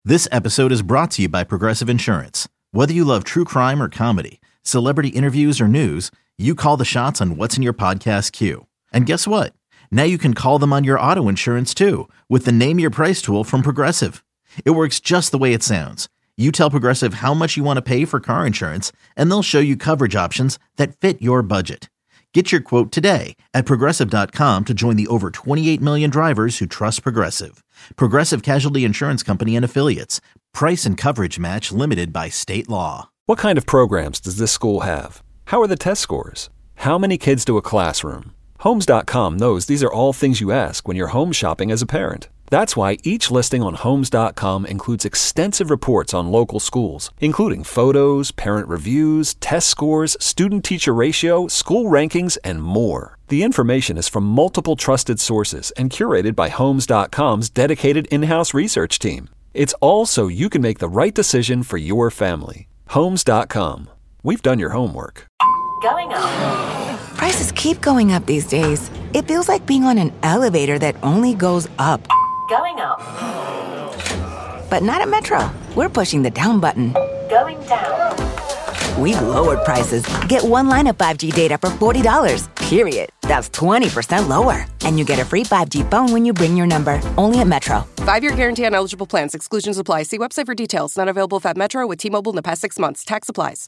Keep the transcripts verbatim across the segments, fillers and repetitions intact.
This episode is brought to you by Progressive Insurance. Whether you love true crime or comedy, celebrity interviews or news, you call the shots on what's in your podcast queue. And guess what? Now you can call them on your auto insurance too with the Name Your Price tool from Progressive. It works just the way it sounds. You tell Progressive how much you want to pay for car insurance, and they'll show you coverage options that fit your budget. Get your quote today at Progressive dot com to join the over twenty-eight million drivers who trust Progressive. Progressive Casualty Insurance Company and Affiliates. Price and coverage match limited by state law. What kind of programs does this school have? How are the test scores? How many kids to a classroom? Homes dot com knows these are all things you ask when you're home shopping as a parent. That's why each listing on Homes dot com includes extensive reports on local schools, including photos, parent reviews, test scores, student-teacher ratio, school rankings, and more. The information is from multiple trusted sources and curated by Homes dot com's dedicated in-house research team. It's all so you can make the right decision for your family. Homes dot com. We've done your homework. Going up. Prices keep going up these days. It feels like being on an elevator that only goes up. Going up. But not at Metro. We're pushing the down button. Going down. We've lowered prices. Get one line of five G data for forty dollars, period. That's twenty percent lower. And you get a free five G phone when you bring your number. Only at Metro. Five-year guarantee on eligible plans. Exclusions apply. See website for details. Not available if at Metro with T-Mobile in the past six months. Tax applies.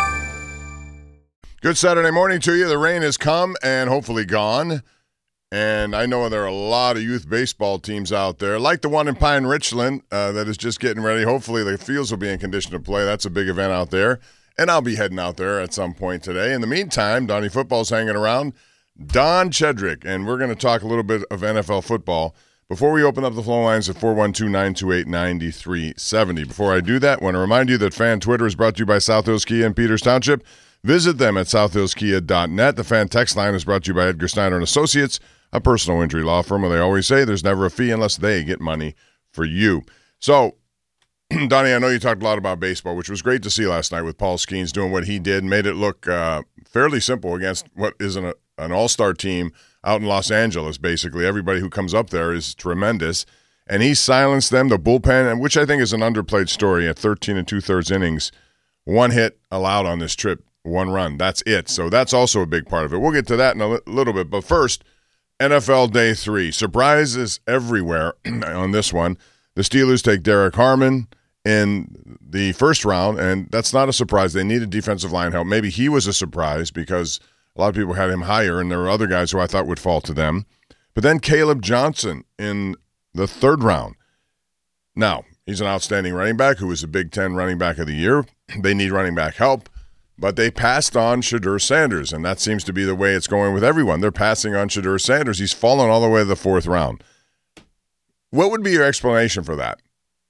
Good Saturday morning to you. The rain has come and hopefully gone. And I know there are a lot of youth baseball teams out there, like the one in Pine Richland uh, that is just getting ready. Hopefully the fields will be in condition to play. That's a big event out there. And I'll be heading out there at some point today. In the meantime, Donnie Football's hanging around. Don Chedrick, and we're going to talk a little bit of N F L football before we open up the phone lines at four one two, nine two eight, nine three seven zero. Before I do that, I want to remind you that Fan Twitter is brought to you by South Hills Kia in Peters Township. Visit them at south hills kia dot net. The Fan Text Line is brought to you by Edgar Steiner and Associates, a personal injury law firm where they always say there's never a fee unless they get money for you. So, Donnie, I know you talked a lot about baseball, which was great to see last night with Paul Skeens doing what he did, made it look uh, fairly simple against what is an, an all-star team out in Los Angeles, basically. Everybody who comes up there is tremendous. And he silenced them, the bullpen, which I think is an underplayed story at thirteen and two-thirds innings. One hit allowed on this trip, one run. That's it. So that's also a big part of it. We'll get to that in a li- little bit. But first, N F L Day three. Surprises everywhere on this one. The Steelers take Derek Harmon in the first round, and that's not a surprise. They needed defensive line help. Maybe he was a surprise because a lot of people had him higher, and there were other guys who I thought would fall to them. But then Caleb Johnson in the third round. Now, he's an outstanding running back who was a Big Ten running back of the year. They need running back help. But they passed on Shedeur Sanders, and that seems to be the way it's going with everyone. They're passing on Shedeur Sanders. He's fallen all the way to the fourth round. What would be your explanation for that?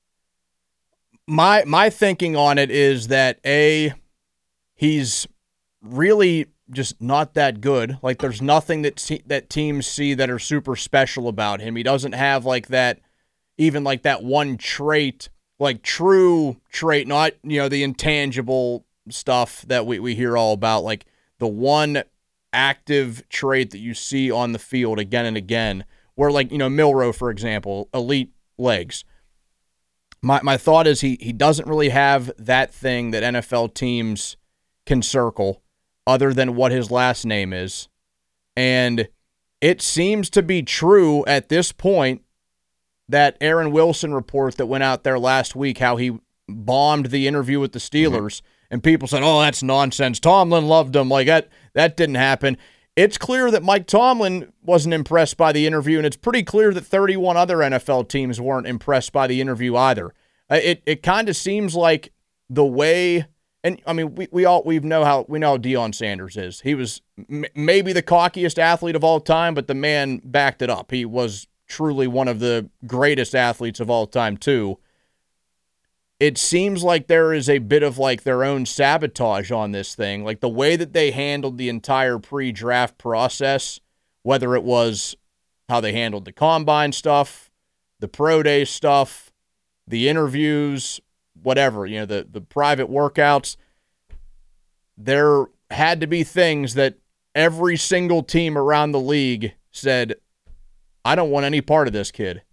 My my thinking on it is that, A, he's really just not that good. Like, there's nothing that te- that teams see that are super special about him. He doesn't have, like, that, even, like, that one trait, like, true trait, not, you know, the intangible stuff that we, we hear all about, like the one active trait that you see on the field again and again, where, like, you know, Milroe, for example, elite legs. My my thought is he he doesn't really have that thing that N F L teams can circle other than what his last name is. And it seems to be true at this point that Aaron Wilson report that went out there last week, how he bombed the interview with the Steelers. Mm-hmm. And people said, oh, that's nonsense. Tomlin loved him. Like, that that didn't happen. It's clear that Mike Tomlin wasn't impressed by the interview, and it's pretty clear that thirty-one other N F L teams weren't impressed by the interview either. Uh, it it kind of seems like the way, and I mean, we we all we know how we know how Deion Sanders is. He was m- maybe the cockiest athlete of all time, but the man backed it up. He was truly one of the greatest athletes of all time too. It seems like there is a bit of like their own sabotage on this thing. Like the way that they handled the entire pre-draft process, whether it was how they handled the combine stuff, the pro day stuff, the interviews, whatever, you know, the, the private workouts, there had to be things that every single team around the league said, I don't want any part of this kid.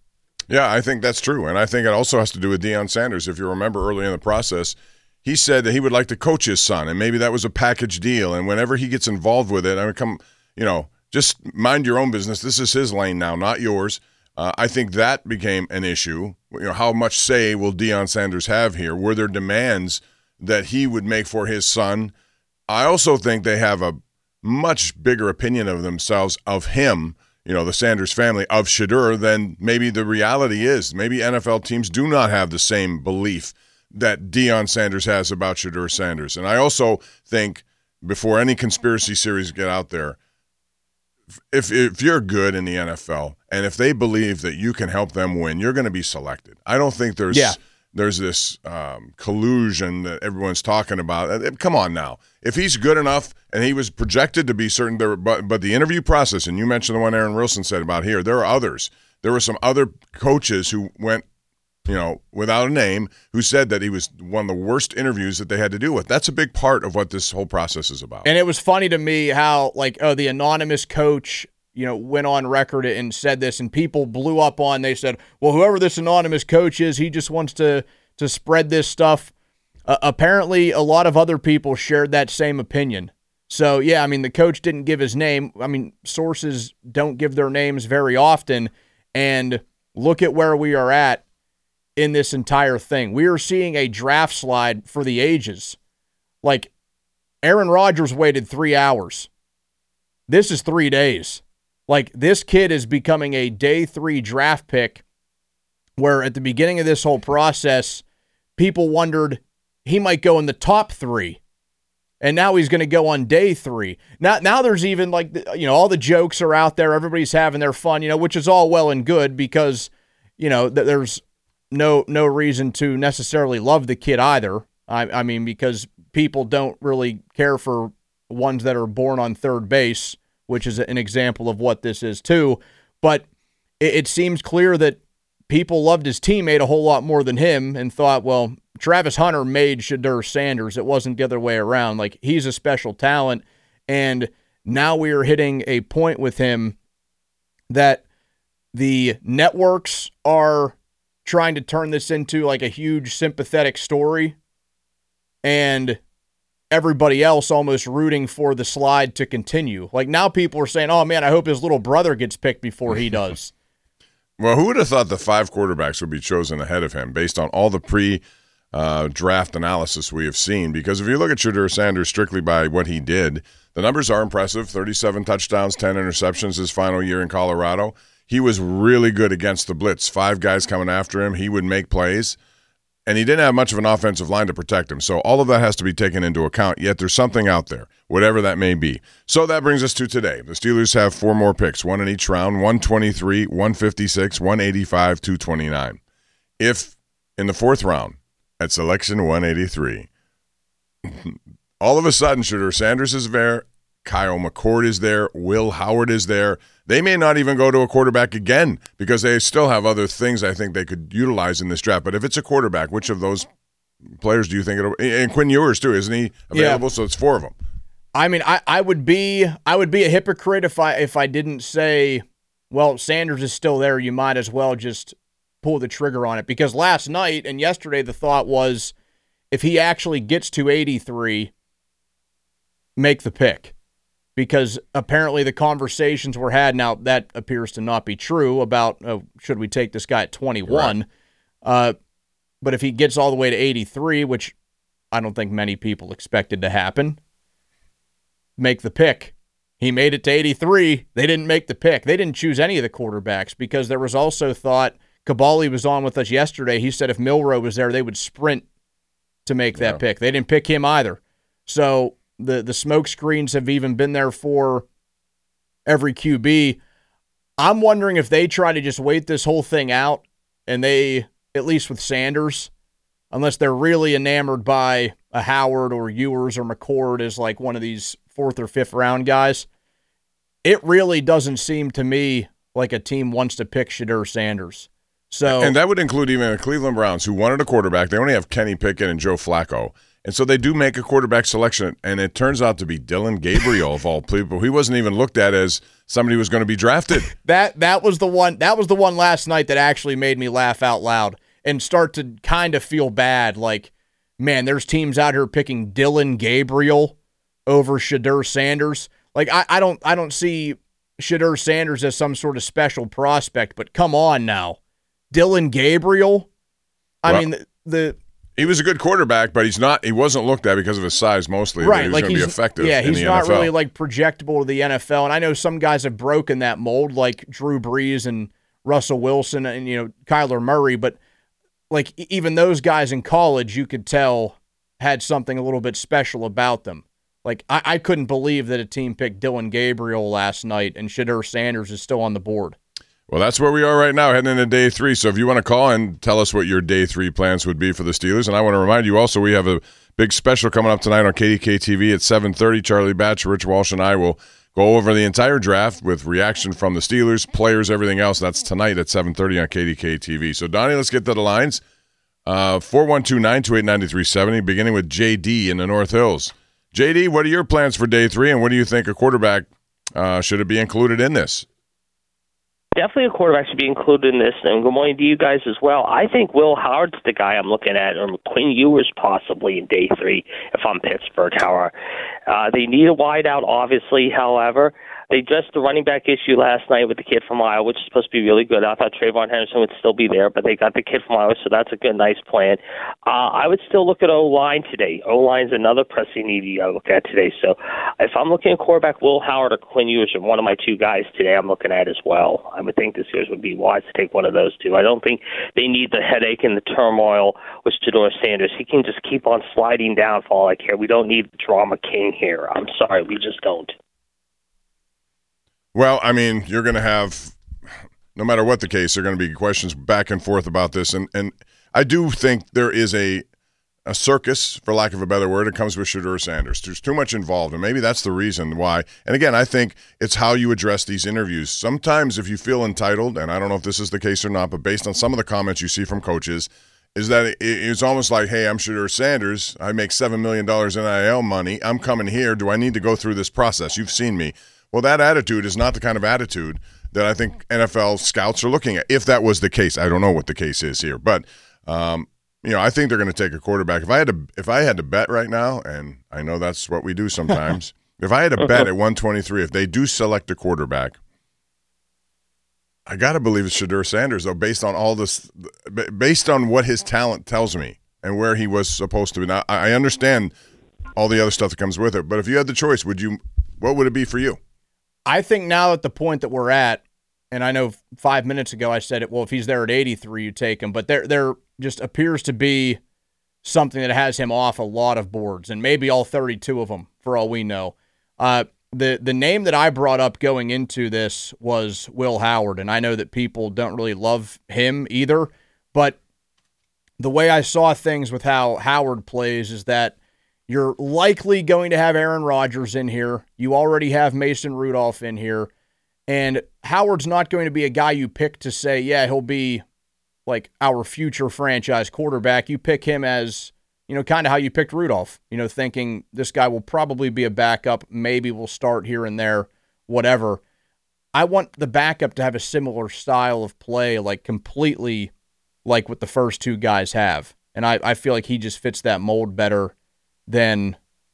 Yeah, I think that's true. And I think it also has to do with Deion Sanders. If you remember early in the process, he said that he would like to coach his son, and maybe that was a package deal. And whenever he gets involved with it, I mean, come, you know, just mind your own business. This is his lane now, not yours. Uh, I think that became an issue. You know, how much say will Deion Sanders have here? Were there demands that he would make for his son? I also think they have a much bigger opinion of themselves, of him, you know, the Sanders family, of Shedeur, than maybe the reality is. Maybe N F L teams do not have the same belief that Deion Sanders has about Shedeur Sanders. And I also think, before any conspiracy series get out there, if if you're good in the N F L and if they believe that you can help them win, you're going to be selected. I don't think there's yeah. there's this um, collusion that everyone's talking about. Come on now. If he's good enough and he was projected to be certain, there, but, but the interview process, and you mentioned the one Aaron Wilson said about here, there are others. There were some other coaches who went, you know, without a name, who said that he was one of the worst interviews that they had to deal with. That's a big part of what this whole process is about. And it was funny to me how, like, oh, the anonymous coach, you know, went on record and said this, and people blew up on, they said, well, whoever this anonymous coach is, he just wants to, to spread this stuff. Uh, apparently, a lot of other people shared that same opinion. So, yeah, I mean, the coach didn't give his name. I mean, sources don't give their names very often. And look at where we are at in this entire thing. We are seeing a draft slide for the ages. Like, Aaron Rodgers waited three hours. This is three days. Like, this kid is becoming a day three draft pick, where at the beginning of this whole process, people wondered he might go in the top three. And now he's going to go on day three. Now, now there's even, like, you know, all the jokes are out there. Everybody's having their fun, you know, which is all well and good because, you know, th- there's no no reason to necessarily love the kid either. I, I mean, because people don't really care for ones that are born on third base, which is an example of what this is too. But it, it seems clear that people loved his teammate a whole lot more than him and thought, well, Travis Hunter made Shedeur Sanders. It wasn't the other way around. Like, he's a special talent, and now we are hitting a point with him that the networks are trying to turn this into like a huge sympathetic story, and everybody else almost rooting for the slide to continue. Like, now people are saying, oh, man, I hope his little brother gets picked before he does. Well, who would have thought the five quarterbacks would be chosen ahead of him based on all the pre Uh, draft analysis we have seen? Because if you look at Shedeur Sanders strictly by what he did, the numbers are impressive. thirty-seven touchdowns, ten interceptions his final year in Colorado. He was really good against the blitz. Five guys coming after him. He would make plays. And he didn't have much of an offensive line to protect him. So all of that has to be taken into account, yet there's something out there, whatever that may be. So that brings us to today. The Steelers have four more picks, one in each round, one twenty-three, one fifty-six, one eighty-five, two twenty-nine. If in the fourth round, at selection one eighty-three, all of a sudden, Shedeur Sanders is there, Kyle McCord is there, Will Howard is there. They may not even go to a quarterback again because they still have other things I think they could utilize in this draft. But if it's a quarterback, which of those players do you think it'll – and Quinn Ewers, too, isn't he available? Yeah. So it's four of them. I mean, I, I would be I would be a hypocrite if I if I didn't say, well, Sanders is still there. You might as well just – pull the trigger on it, because last night and yesterday the thought was, if he actually gets to eighty-three, make the pick, because apparently the conversations were had. Now that appears to not be true about oh, should we take this guy at twenty-one, right. uh, but if he gets all the way to eighty-three, which I don't think many people expected to happen, make the pick. He made it to eighty-three. They didn't make the pick. They didn't choose any of the quarterbacks, because there was also thought, Kabali was on with us yesterday. He said if Milroe was there, they would sprint to make that yeah. pick. They didn't pick him either. So the, the smoke screens have even been there for every Q B. I'm wondering if they try to just wait this whole thing out, and they, at least with Sanders, unless they're really enamored by a Howard or Ewers or McCord as like one of these fourth or fifth round guys, it really doesn't seem to me like a team wants to pick Shedeur Sanders. So, and that would include even the Cleveland Browns, who wanted a quarterback. They only have Kenny Pickett and Joe Flacco. And so they do make a quarterback selection, and it turns out to be Dillon Gabriel of all people. He wasn't even looked at as somebody who was going to be drafted. That that was the one. That was the one last night that actually made me laugh out loud and start to kind of feel bad. Like, man, there's teams out here picking Dillon Gabriel over Shedeur Sanders. Like, I, I don't I don't see Shedeur Sanders as some sort of special prospect, but come on now, Dillon Gabriel. I Well, mean the. the He was a good quarterback, but he's not. He wasn't looked at because of his size mostly. Right, He was like going to he's be effective. Yeah, in he's the not N F L. really like projectable to the N F L. And I know some guys have broken that mold, like Drew Brees and Russell Wilson and you know Kyler Murray. But like e- even those guys in college, you could tell had something a little bit special about them. Like I, I couldn't believe that a team picked Dillon Gabriel last night and Shedeur Sanders is still on the board. Well, that's where we are right now, heading into day three. So if you want to call and tell us what your day three plans would be for the Steelers, and I want to remind you also we have a big special coming up tonight on K D K T V at seven thirty. Charlie Batch, Rich Walsh, and I will go over the entire draft with reaction from the Steelers, players, everything else. That's tonight at seven thirty on K D K T V. So, Donnie, let's get to the lines. Uh, four one two, nine two eight, nine three seven zero, beginning with J D in the North Hills. J D, what are your plans for day three, and what do you think a quarterback uh, should it be included in this? Definitely a quarterback should be included in this, and good morning to you guys as well. I think Will Howard's the guy I'm looking at, or Quinn Ewers possibly in day three if I'm Pittsburgh, however. Uh, they need a wideout, obviously, however. They addressed the running back issue last night with the kid from Iowa, which is supposed to be really good. I thought Trayvon Henderson would still be there, but they got the kid from Iowa, so that's a good, nice plan. Uh, I would still look at O-line today. O-line's another pressing need you got to look at today. So if I'm looking at quarterback, Will Howard or Quinn Ewers are one of my two guys today I'm looking at as well. I would think this year's would be wise to take one of those two. I don't think they need the headache and the turmoil with Shedeur Sanders. He can just keep on sliding down for all I care. We don't need the drama king here. I'm sorry, we just don't. Well, I mean, you're going to have, no matter what the case, there are going to be questions back and forth about this. And, and I do think there is a a circus, for lack of a better word, it comes with Shedeur Sanders. There's too much involved, and maybe that's the reason why. And again, I think it's how you address these interviews. Sometimes if you feel entitled, and I don't know if this is the case or not, but based on some of the comments you see from coaches, is that it, it's almost like, hey, I'm Shedeur Sanders. I make seven million dollars N I L money. I'm coming here. Do I need to go through this process? You've seen me. Well, that attitude is not the kind of attitude that I think N F L scouts are looking at. If that was the case, I don't know what the case is here, but um, you know, I think they're going to take a quarterback. If I had to, if I had to bet right now, and I know that's what we do sometimes, if I had to bet at one twenty-three, if they do select a quarterback, I got to believe it's Shedeur Sanders, though, based on all this, based on what his talent tells me and where he was supposed to be. Now, I understand all the other stuff that comes with it, but if you had the choice, would you? What would it be for you? I think now at the point that we're at, and I know five minutes ago I said it, well, if he's there at eighty-three, you take him. But there there just appears to be something that has him off a lot of boards, and maybe all thirty-two of them, for all we know. Uh, the, the name that I brought up going into this was Will Howard, and I know that people don't really love him either, but the way I saw things with how Howard plays is that you're likely going to have Aaron Rodgers in here. You already have Mason Rudolph in here. And Howard's not going to be a guy you pick to say, yeah, he'll be like our future franchise quarterback. You pick him as, you know, kind of how you picked Rudolph, you know, thinking this guy will probably be a backup. Maybe we'll start here and there, whatever. I want the backup to have a similar style of play, like completely like what the first two guys have. And I, I feel like he just fits that mold better than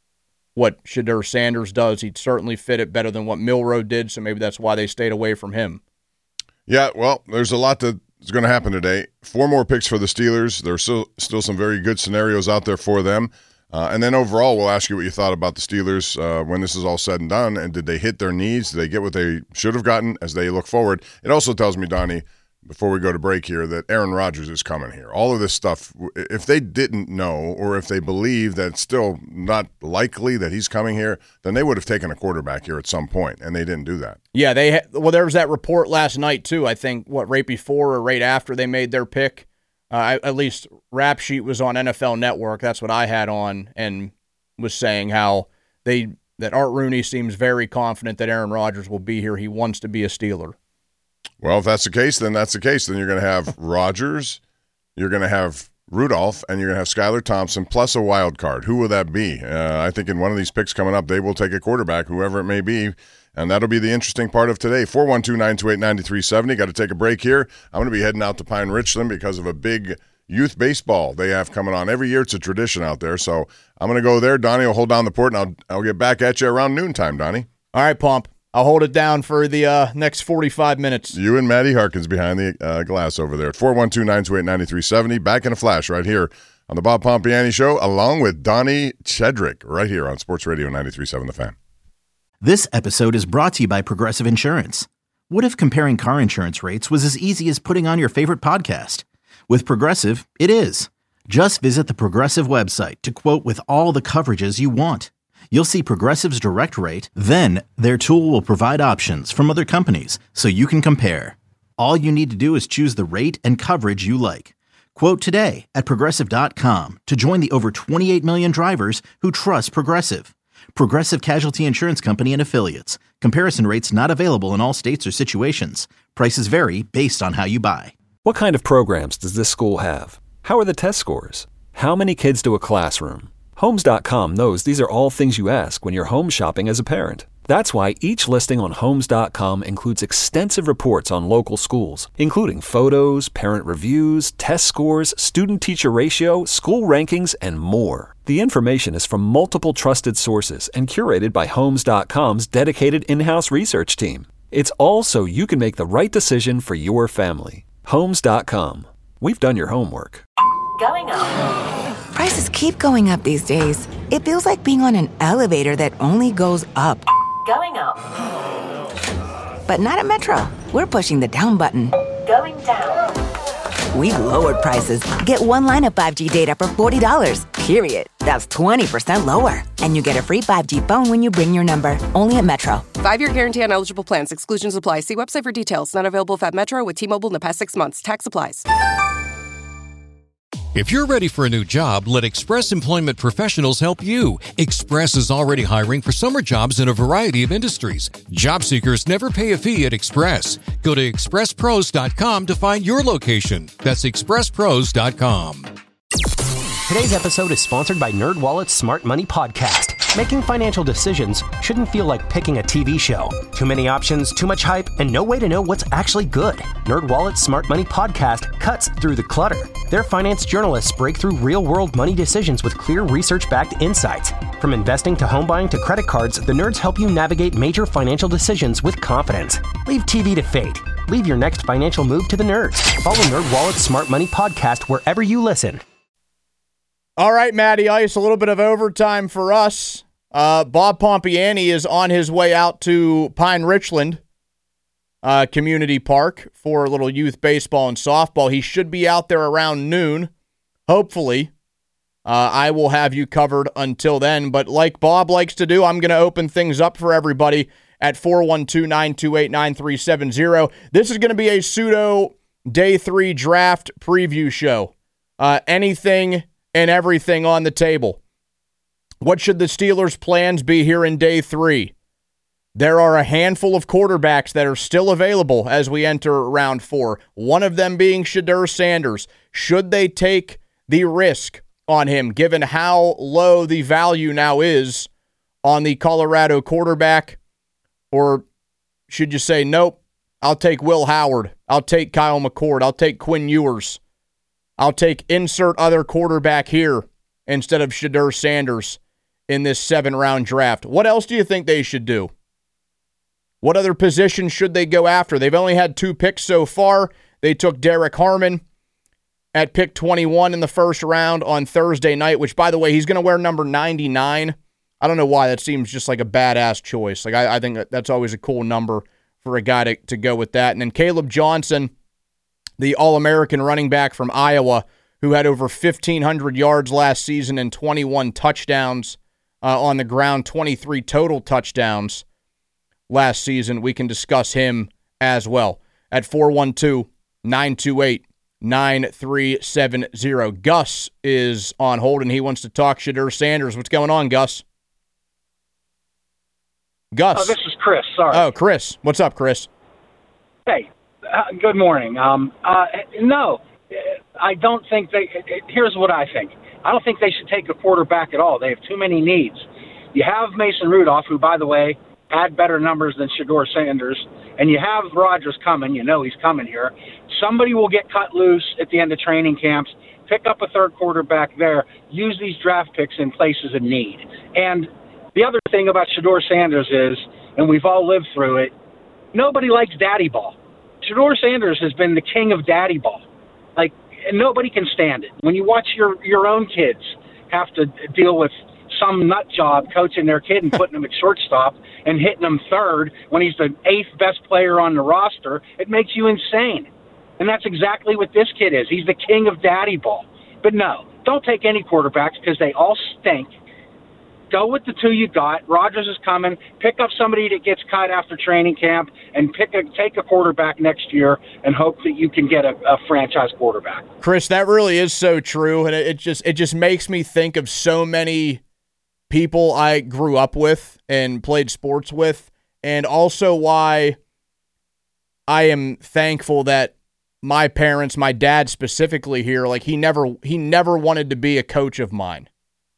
what Shedeur Sanders does. He'd certainly fit it better than what Milroe did, so maybe that's why they stayed away from him. Yeah, well, there's a lot that's going to happen today. Four more picks for the Steelers. There's still, still some very good scenarios out there for them. Uh, and then overall, we'll ask you what you thought about the Steelers uh, when this is all said and done, and did they hit their needs? Did they get what they should have gotten as they look forward? It also tells me, Donnie, before we go to break here, that Aaron Rodgers is coming here. All of this stuff, if they didn't know, or if they believe that it's still not likely that he's coming here, then they would have taken a quarterback here at some point, and they didn't do that. Yeah, they ha- well, there was that report last night, too. I think, what, right before or right after they made their pick? Uh, at least Rap Sheet was on N F L Network. That's what I had on, and was saying how they that Art Rooney seems very confident that Aaron Rodgers will be here. He wants to be a Steeler. Well, if that's the case, then that's the case. Then you're going to have Rodgers, you're going to have Rudolph, and you're going to have Skylar Thompson plus a wild card. Who will that be? Uh, I think in one of these picks coming up, they will take a quarterback, whoever it may be, and that'll be the interesting part of today. four one two, nine two eight, nine three seven zero. Got to take a break here. I'm going to be heading out to Pine Richland because of a big youth baseball they have coming on. Every year it's a tradition out there, so I'm going to go there. Donnie will hold down the port, and I'll, I'll get back at you around noontime, Donnie. All right, Pomp. I'll hold it down for the uh, next forty-five minutes. You and Maddie Harkins behind the uh, glass over there at four one two, nine two eight, nine three seven zero. Back in a flash right here on the Bob Pompiani Show, along with Donnie Chedrick, right here on Sports Radio ninety-three point seven The Fan. This episode is brought to you by Progressive Insurance. What if comparing car insurance rates was as easy as putting on your favorite podcast? With Progressive, it is. Just visit the Progressive website to quote with all the coverages you want. You'll see Progressive's direct rate, then their tool will provide options from other companies so you can compare. All you need to do is choose the rate and coverage you like. Quote today at Progressive dot com to join the over twenty-eight million drivers who trust Progressive. Progressive Casualty Insurance Company and Affiliates. Comparison rates not available in all states or situations. Prices vary based on how you buy. What kind of programs does this school have? How are the test scores? How many kids do a classroom? Homes dot com knows these are all things you ask when you're home shopping as a parent. That's why each listing on Homes dot com includes extensive reports on local schools, including photos, parent reviews, test scores, student-teacher ratio, school rankings, and more. The information is from multiple trusted sources and curated by Homes dot com's dedicated in-house research team. It's all so you can make the right decision for your family. Homes dot com. We've done your homework. Going up. Prices keep going up these days. It feels like being on an elevator that only goes up. Going up. But not at Metro. We're pushing the down button. Going down. We've lowered prices. Get one line of five G data for forty dollars, period. That's twenty percent lower. And you get a free five G phone when you bring your number. Only at Metro. Five-year guarantee on eligible plans. Exclusions apply. See website for details. Not available if at Metro with T-Mobile in the past six months. Tax applies. If you're ready for a new job, let Express Employment Professionals help you. Express is already hiring for summer jobs in a variety of industries. Job seekers never pay a fee at Express. Go to express pros dot com to find your location. That's express pros dot com. Today's episode is sponsored by NerdWallet's Smart Money Podcast. Making financial decisions shouldn't feel like picking a T V show. Too many options, too much hype, and no way to know what's actually good. NerdWallet's Smart Money Podcast cuts through the clutter. Their finance journalists break through real-world money decisions with clear research-backed insights. From investing to home buying to credit cards, the nerds help you navigate major financial decisions with confidence. Leave T V to fate. Leave your next financial move to the nerds. Follow NerdWallet's Smart Money Podcast wherever you listen. All right, Matty Ice, a little bit of overtime for us. Uh, Bob Pompiani is on his way out to Pine Richland uh, Community Park for a little youth baseball and softball. He should be out there around noon, hopefully. Uh, I will have you covered until then. But like Bob likes to do, I'm going to open things up for everybody at four one two, nine two eight, nine three seven zero. This is going to be a pseudo day three draft preview show. Uh, anything and everything on the table. What should the Steelers' plans be here in day three? There are a handful of quarterbacks that are still available as we enter round four, one of them being Shedeur Sanders. Should they take the risk on him, given how low the value now is on the Colorado quarterback? Or should you say, nope, I'll take Will Howard, I'll take Kyle McCord, I'll take Quinn Ewers, I'll take insert other quarterback here instead of Shedeur Sanders in this seven-round draft? What else do you think they should do? What other position should they go after? They've only had two picks so far. They took Derek Harmon at pick twenty-one in the first round on Thursday night, which, by the way, he's going to wear number ninety-nine. I don't know why. That seems just like a badass choice. Like I, I think that's always a cool number for a guy to, to go with that. And then Caleb Johnson, the All-American running back from Iowa, who had over fifteen hundred yards last season and twenty-one touchdowns uh, on the ground, twenty-three total touchdowns last season. We can discuss him as well at four one two, nine two eight, nine three seven zero. Gus is on hold, and he wants to talk Shedeur Sanders. What's going on, Gus? Gus. Oh, this is Chris. Sorry. Oh, Chris. What's up, Chris? Hey, uh, good morning. Um, uh, no, I don't think they – here's what I think. I don't think they should take a quarterback at all. They have too many needs. You have Mason Rudolph, who, by the way, had better numbers than Shedeur Sanders, and you have Rodgers coming. You know he's coming here. Somebody will get cut loose at the end of training camps, pick up a third quarterback there, use these draft picks in places of need. And the other thing about Shedeur Sanders is, and we've all lived through it, nobody likes daddy ball. Shedeur Sanders has been the king of daddy ball. Like, and nobody can stand it. When you watch your, your own kids have to deal with some nut job coaching their kid and putting him at shortstop and hitting him third when he's the eighth best player on the roster, it makes you insane. And that's exactly what this kid is. He's the king of daddy ball. But no, don't take any quarterbacks because they all stink. Go with the two you got. Rodgers is coming. Pick up somebody that gets cut after training camp and pick a, take a quarterback next year and hope that you can get a, a franchise quarterback. Chris, that really is so true, and it, it just it just makes me think of so many people I grew up with and played sports with, and also why I am thankful that my parents, my dad specifically here, like he never he never wanted to be a coach of mine.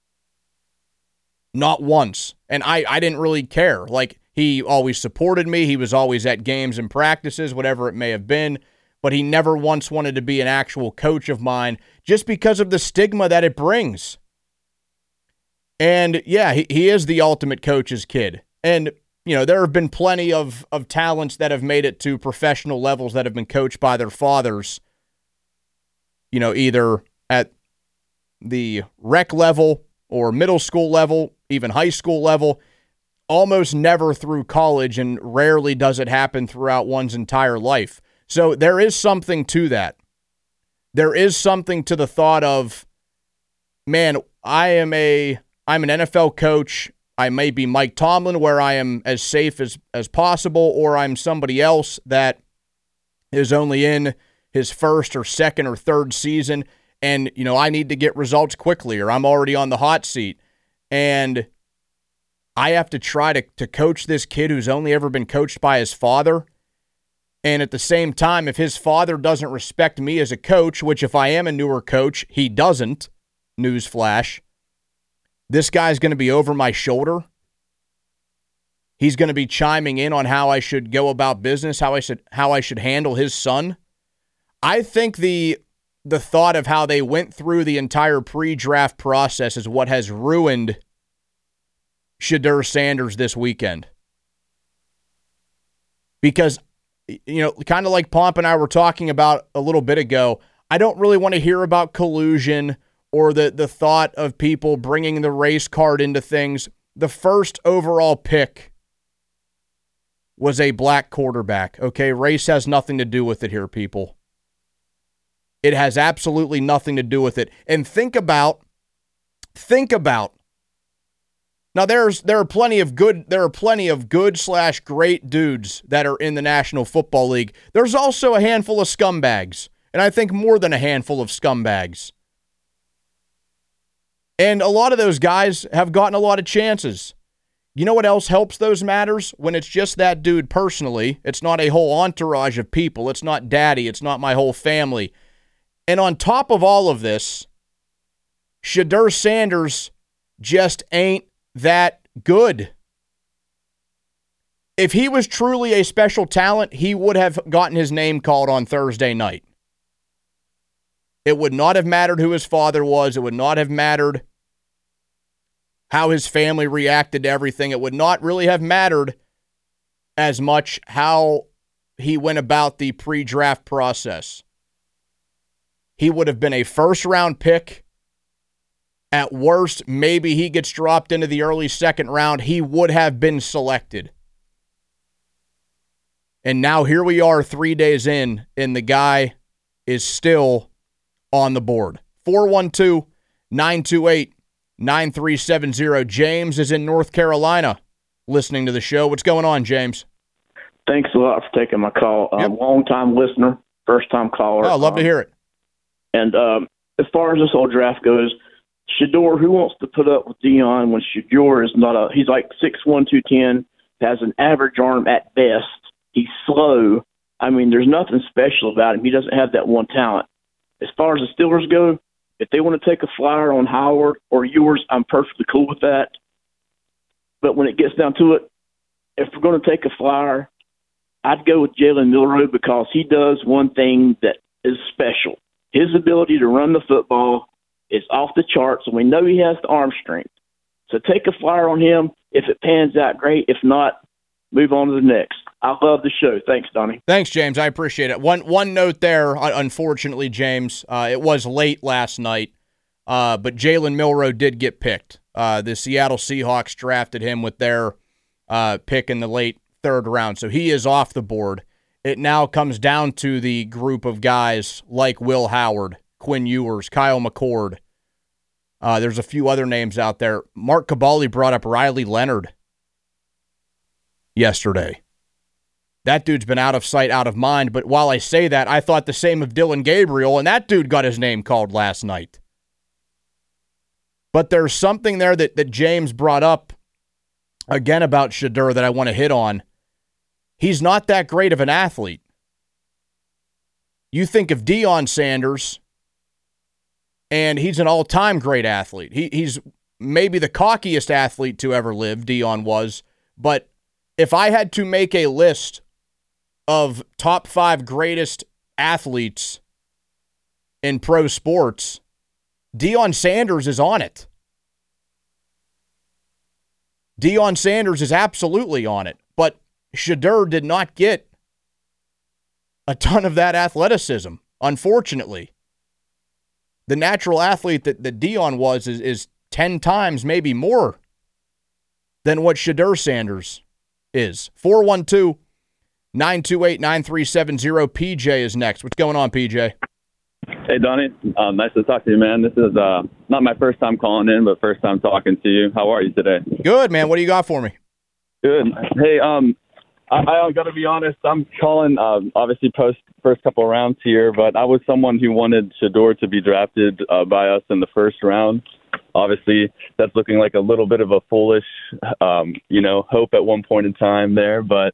Not once. And I, I didn't really care. Like, he always supported me. He was always at games and practices, whatever it may have been. But he never once wanted to be an actual coach of mine just because of the stigma that it brings. And, yeah, he, he is the ultimate coach's kid. And, you know, there have been plenty of, of talents that have made it to professional levels that have been coached by their fathers, you know, either at the rec level or middle school level, even high school level, almost never through college, and rarely does it happen throughout one's entire life. So there is something to that. There is something to the thought of, man, I am a, I'm an N F L coach. I may be Mike Tomlin, where I am as safe as, as possible, or I'm somebody else that is only in his first or second or third season, and, you know, I need to get results quickly, or I'm already on the hot seat. And I have to try to, to coach this kid who's only ever been coached by his father. And at the same time, if his father doesn't respect me as a coach, which if I am a newer coach, he doesn't, newsflash, this guy's going to be over my shoulder. He's going to be chiming in on how I should go about business, how I should how I should handle his son. I think the the thought of how they went through the entire pre-draft process is what has ruined Shedeur Sanders this weekend. Because, you know, kind of like Pomp and I were talking about a little bit ago, I don't really want to hear about collusion or the, the thought of people bringing the race card into things. The first overall pick was a black quarterback. Okay, race has nothing to do with it here, people. It has absolutely nothing to do with it. And think about, think about, now there's there are plenty of good, there are plenty of good slash great dudes that are in the National Football League. There's also a handful of scumbags, and I think more than a handful of scumbags. And a lot of those guys have gotten a lot of chances. You know what else helps those matters? When it's just that dude personally, it's not a whole entourage of people. It's not daddy. It's not my whole family. And on top of all of this, Shedeur Sanders just ain't that good. If he was truly a special talent, he would have gotten his name called on Thursday night. It would not have mattered who his father was. It would not have mattered how his family reacted to everything. It would not really have mattered as much how he went about the pre-draft process. He would have been a first-round pick. At worst, maybe he gets dropped into the early second round. He would have been selected. And now here we are three days in, and the guy is still on the board. four one two, nine two eight, nine three seven zero. James is in North Carolina listening to the show. What's going on, James? Thanks a lot for taking my call. Yep. Um, long-time listener, first-time caller. Oh, I'd love um, to hear it. And um, as far as this whole draft goes, Shedeur, who wants to put up with Dion when Shedeur is not a – he's like six one, two ten, has an average arm at best. He's slow. I mean, there's nothing special about him. He doesn't have that one talent. as far as the Steelers go, if they want to take a flyer on Howard or Ewers, I'm perfectly cool with that. But when it gets down to it, if we're going to take a flyer, I'd go with Jalen Milroe because he does one thing that is special. His ability to run the football is off the charts, and we know he has the arm strength. So take a flyer on him. If it pans out, great. If not, move on to the next. I love the show. Thanks, Donnie. Thanks, James. I appreciate it. One one note there, unfortunately, James. Uh, it was late last night, uh, but Jalen Milroe did get picked. Uh, the Seattle Seahawks drafted him with their uh, pick in the late third round, so he is off the board. It now comes down to the group of guys like Will Howard, Quinn Ewers, Kyle McCord. Uh, there's a few other names out there. Mark Caballi brought up Riley Leonard yesterday. That dude's been out of sight, out of mind. But while I say that, I thought the same of Dylan Gabriel, and that dude got his name called last night. But there's something there that, that James brought up again about Shedeur that I want to hit on. He's not that great of an athlete. You think of Deion Sanders, and he's an all-time great athlete. He, he's maybe the cockiest athlete to ever live, Deion was. But if I had to make a list of top five greatest athletes in pro sports, Deion Sanders is on it. Deion Sanders is absolutely on it. But Shedeur did not get a ton of that athleticism, unfortunately. The natural athlete that, that Deion was is, is ten times, maybe more, than what Shedeur Sanders is. four one two, nine two eight, nine three seven zero. P J is next. What's going on, P J? Hey, Donnie. Um, nice to talk to you, man. This is uh, not my first time calling in, but first time talking to you. How are you today? Good, man. What do you got for me? Good. Hey, um, I, I got to be honest. I'm calling, um, obviously, post first couple of rounds here, but I was someone who wanted Shedeur to be drafted uh, by us in the first round. Obviously, that's looking like a little bit of a foolish, um, you know, hope at one point in time there. But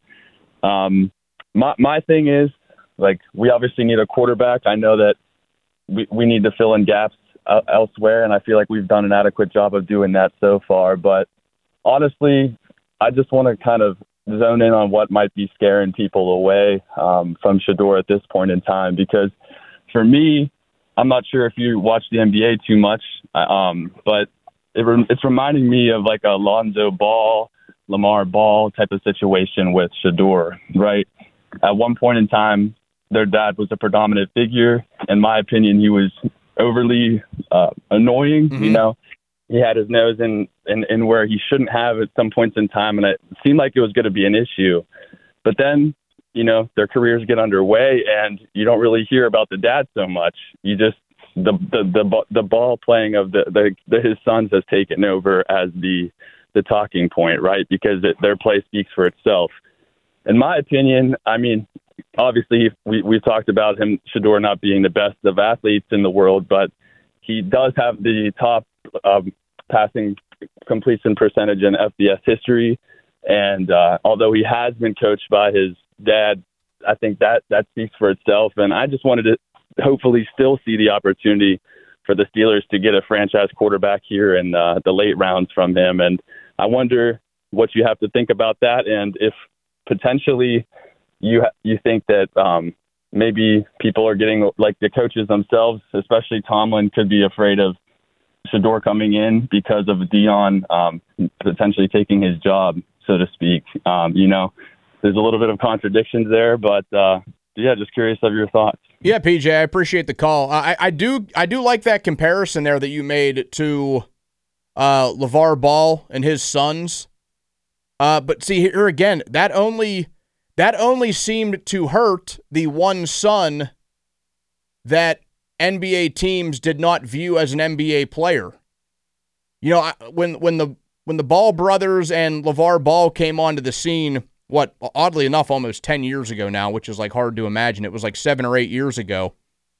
um, my my thing is, like, we obviously need a quarterback. I know that we, we need to fill in gaps uh, elsewhere, and I feel like we've done an adequate job of doing that so far. But honestly, I just want to kind of zone in on what might be scaring people away um, from Shedeur at this point in time, because for me, I'm not sure if you watch the N B A too much, um, but it re- it's reminding me of like a Lonzo Ball, Lamar Ball type of situation with Shedeur, right? At one point in time, their dad was a predominant figure. In my opinion, he was overly uh, annoying, mm-hmm. you know. He had his nose in, in, in where he shouldn't have at some points in time, and it seemed like it was going to be an issue. But then, you know, their careers get underway, and you don't really hear about the dad so much. You just the the the, the ball playing of the, the, the his sons has taken over as the the talking point, right? Because it, their play speaks for itself. In my opinion, I mean, obviously we we talked about him, Shedeur, not being the best of athletes in the world, but he does have the top um, passing completion percentage in F B S history. And uh, although he has been coached by his dad, I think that, that speaks for itself. And I just wanted to hopefully still see the opportunity for the Steelers to get a franchise quarterback here in uh, the late rounds from him. And I wonder what you have to think about that. And if potentially you ha- you think that um, maybe people are getting, like the coaches themselves, especially Tomlin, could be afraid of Shedeur coming in because of Deion um, potentially taking his job, so to speak. Um, you know, there's a little bit of contradictions there, but uh, yeah, just curious of your thoughts. Yeah, P J, I appreciate the call. I, I do I do like that comparison there that you made to uh, LeVar Ball and his sons. Uh, but see, here again, that only that only seemed to hurt the one son that N B A teams did not view as an N B A player. You know, when when the when the Ball brothers and LeVar Ball came onto the scene, what, oddly enough, almost ten years ago now, which is like hard to imagine. It was like seven or eight years ago.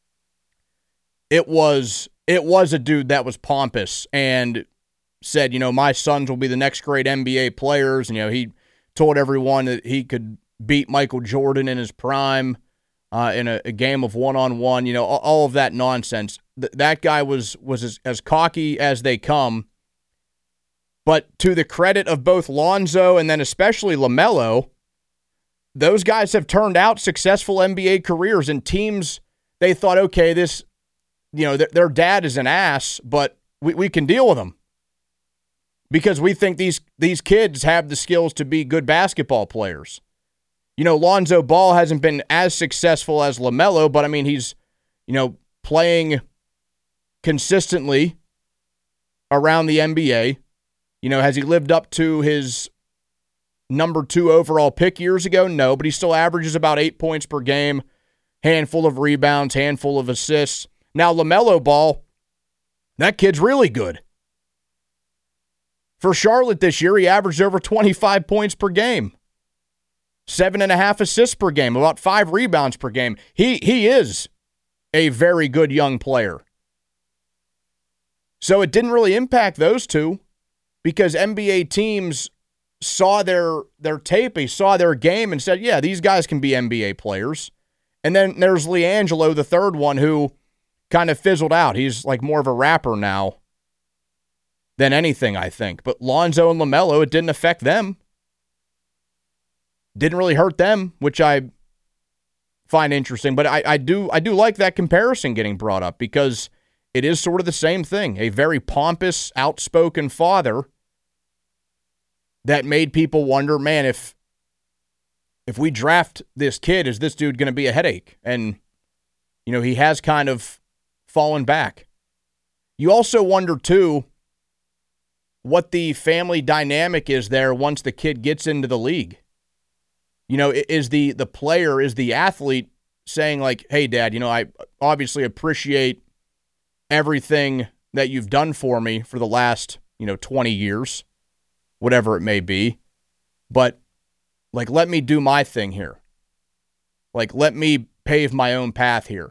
It was it was a dude that was pompous and said, you know, my sons will be the next great N B A players. And, you know, he told everyone that he could beat Michael Jordan in his prime. uh, in a, a game of one-on-one, you know, all, all of that nonsense. Th- that guy was, was as, as cocky as they come. But to the credit of both Lonzo and then especially LaMelo, those guys have turned out successful N B A careers, and teams, they thought, okay, this, you know, th- their dad is an ass, but we, we can deal with him because we think these these kids have the skills to be good basketball players. You know, Lonzo Ball hasn't been as successful as LaMelo, but I mean, he's, you know, playing consistently around the N B A. You know, has he lived up to his number two overall pick years ago? No, but he still averages about eight points per game, handful of rebounds, handful of assists. Now, LaMelo Ball, that kid's really good. For Charlotte this year, he averaged over twenty-five points per game, seven and a half assists per game, about five rebounds per game. He he is a very good young player. So it didn't really impact those two because N B A teams saw their their tape, they saw their game and said, yeah, these guys can be N B A players. And then there's LiAngelo, the third one, who kind of fizzled out. He's like more of a rapper now than anything, I think. But Lonzo and LaMelo, it didn't affect them. Didn't really hurt them, which I find interesting. But I, I do I do like that comparison getting brought up because it is sort of the same thing. A very pompous, outspoken father that made people wonder, man, if if we draft this kid, is this dude going to be a headache? And, you know, he has kind of fallen back. You also wonder, too, what the family dynamic is there once the kid gets into the league. You know, is the the player, is the athlete saying like, hey, Dad, you know, I obviously appreciate everything that you've done for me for the last, you know, twenty years, whatever it may be. But, like, let me do my thing here. Like, let me pave my own path here.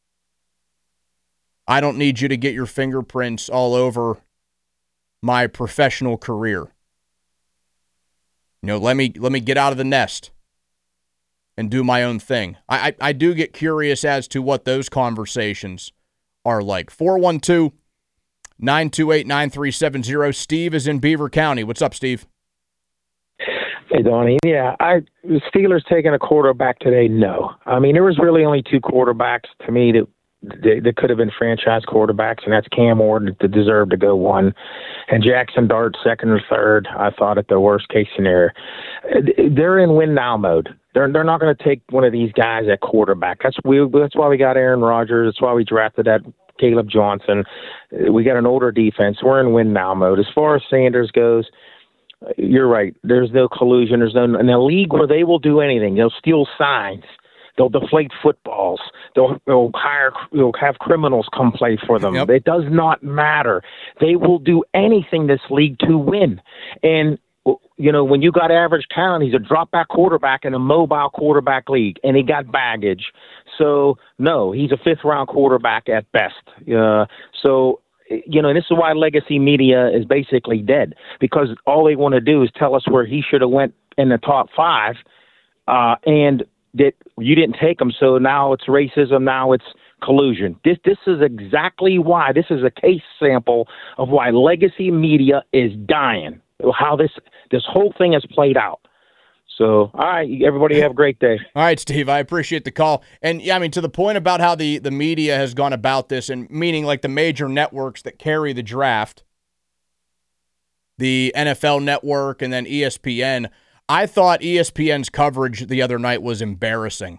I don't need you to get your fingerprints all over my professional career. You know, let me let me get out of the nest and do my own thing. I, I, I do get curious as to what those conversations are like. four one two, nine two eight, nine three seven zero. Steve is in Beaver County. What's up, Steve? Hey, Donnie. Yeah, I the Steelers taking a quarterback today, no. I mean, there was really only two quarterbacks to me that They, they could have been franchise quarterbacks, and that's Cam Ward that deserved to go one, and Jackson Dart second or third. I thought at the worst case scenario, they're in win now mode. They're they're not going to take one of these guys at quarterback. That's we. That's why we got Aaron Rodgers. That's why we drafted that Caleb Johnson. We got an older defense. We're in win now mode. As far as Sanders goes, you're right. There's no collusion. There's no in a league where they will do anything. They'll steal signs. They'll deflate footballs. They'll, they'll hire. They'll have criminals come play for them. Yep. It does not matter. They will do anything this league to win. And you know, when you got average talent, he's a drop back quarterback in a mobile quarterback league, and he got baggage. So no, he's a fifth round quarterback at best. Uh, so. You know, and this is why legacy media is basically dead, because all they want to do is tell us where he should have went in the top five, uh, and that you didn't take him. So now it's racism. Now it's collusion. This this is exactly why. This is a case sample of why legacy media is dying. How this this whole thing has played out. So, all right, everybody have a great day. All right, Steve, I appreciate the call. And, yeah, I mean, to the point about how the, the media has gone about this, and meaning like the major networks that carry the draft, the N F L Network and then E S P N, I thought E S P N's coverage the other night was embarrassing.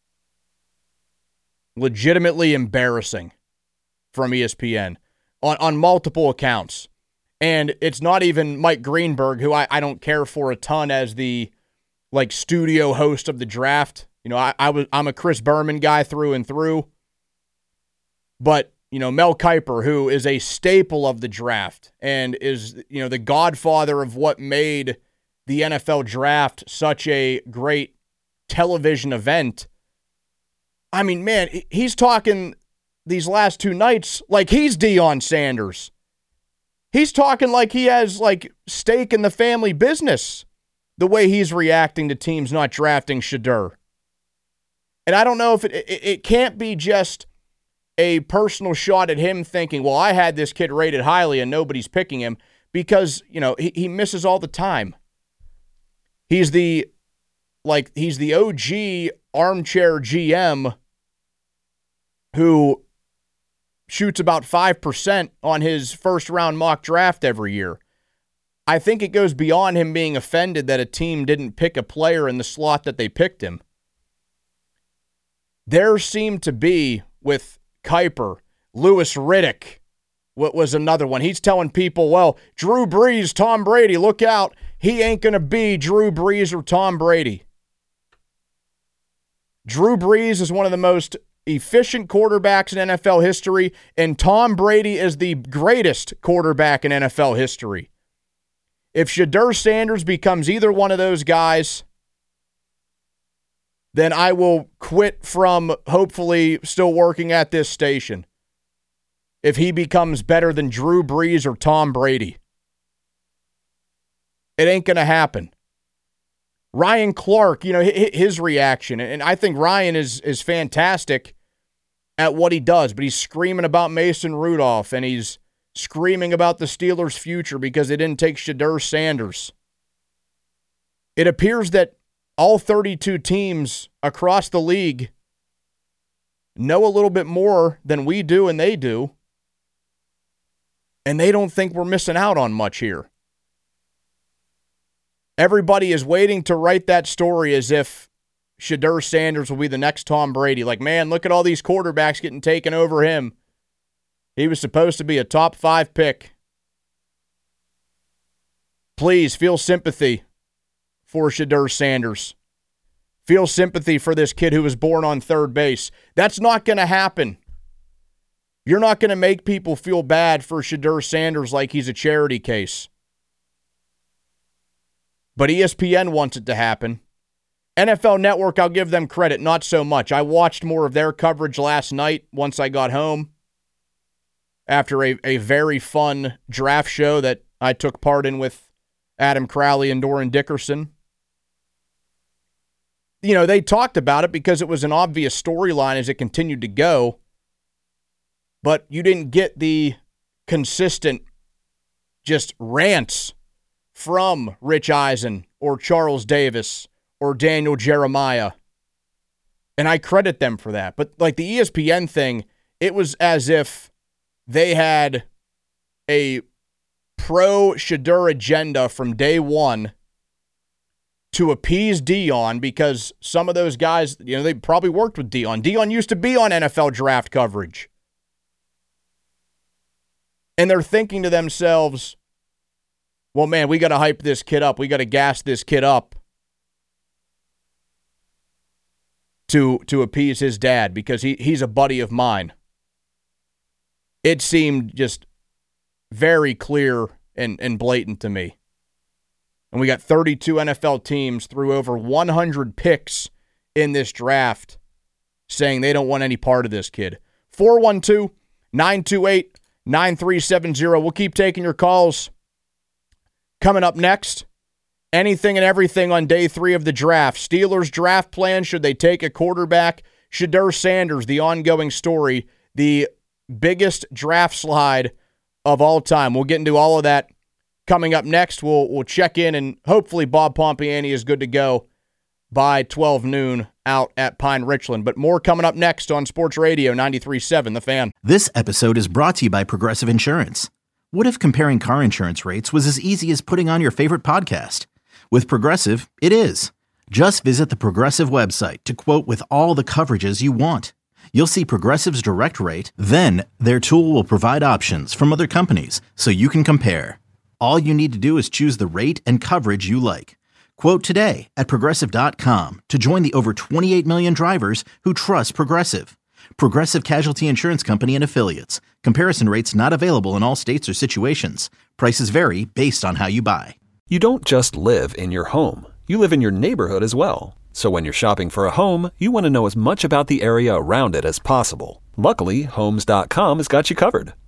Legitimately embarrassing from E S P N on, on multiple accounts. And it's not even Mike Greenberg, who I, I don't care for a ton as the like studio host of the draft. You know, I, I was I'm a Chris Berman guy through and through. But, you know, Mel Kiper, who is a staple of the draft and is, you know, the godfather of what made the N F L draft such a great television event. I mean, man, he's talking these last two nights like he's Deion Sanders. He's talking like he has like stake in the family business. The way he's reacting to teams not drafting Shedeur. And I don't know if it, it, it can't be just a personal shot at him thinking, well, I had this kid rated highly and nobody's picking him, because, you know, he, he misses all the time. He's the, like, he's the O G armchair G M who shoots about five percent on his first round mock draft every year. I think it goes beyond him being offended that a team didn't pick a player in the slot that they picked him. There seemed to be, with Kiper, Louis Riddick, what was another one. He's telling people, well, Drew Brees, Tom Brady, look out. He ain't going to be Drew Brees or Tom Brady. Drew Brees is one of the most efficient quarterbacks in N F L history, and Tom Brady is the greatest quarterback in N F L history. If Shedeur Sanders becomes either one of those guys, then I will quit from hopefully still working at this station. If he becomes better than Drew Brees or Tom Brady. It ain't going to happen. Ryan Clark, you know, his reaction, and I think Ryan is is fantastic at what he does, but he's screaming about Mason Rudolph, and he's screaming about the Steelers' future because they didn't take Shedeur Sanders. It appears that all thirty-two teams across the league know a little bit more than we do and they do, and they don't think we're missing out on much here. Everybody is waiting to write that story as if Shedeur Sanders will be the next Tom Brady. Like, man, look at all these quarterbacks getting taken over him. He was supposed to be a top five pick. Please feel sympathy for Shedeur Sanders. Feel sympathy for this kid who was born on third base. That's not going to happen. You're not going to make people feel bad for Shedeur Sanders like he's a charity case. But E S P N wants it to happen. N F L Network, I'll give them credit, not so much. I watched more of their coverage last night once I got home after a, a very fun draft show that I took part in with Adam Crowley and Doran Dickerson. You know, they talked about it because it was an obvious storyline as it continued to go, but you didn't get the consistent just rants from Rich Eisen or Charles Davis or Daniel Jeremiah. And I credit them for that. But like the E S P N thing, it was as if they had a pro-Shedeur agenda from day one to appease Dion, because some of those guys, you know, they probably worked with Dion. Dion used to be on N F L draft coverage. And they're thinking to themselves, well, man, we got to hype this kid up. We got to gas this kid up to to appease his dad because he he's a buddy of mine. It seemed just very clear and, and blatant to me. And we got thirty-two N F L teams through over one hundred picks in this draft saying they don't want any part of this kid. four one two, nine two eight, nine three seven zero. We'll keep taking your calls. Coming up next, anything and everything on day three of the draft. Steelers draft plan, should they take a quarterback? Shedeur Sanders, the ongoing story, the biggest draft slide of all time. We'll get into all of that coming up next. We'll we'll check in, and hopefully Bob Pompiani is good to go by twelve noon out at Pine Richland. But more coming up next on Sports Radio ninety-three point seven, The Fan. This episode is brought to you by Progressive Insurance. What if comparing car insurance rates was as easy as putting on your favorite podcast? With Progressive, it is. Just visit the Progressive website to quote with all the coverages you want. You'll see Progressive's direct rate, then their tool will provide options from other companies so you can compare. All you need to do is choose the rate and coverage you like. Quote today at Progressive dot com to join the over twenty-eight million drivers who trust Progressive. Progressive Casualty Insurance Company and Affiliates. Comparison rates not available in all states or situations. Prices vary based on how you buy. You don't just live in your home. You live in your neighborhood as well. So when you're shopping for a home, you want to know as much about the area around it as possible. Luckily, Homes dot com has got you covered.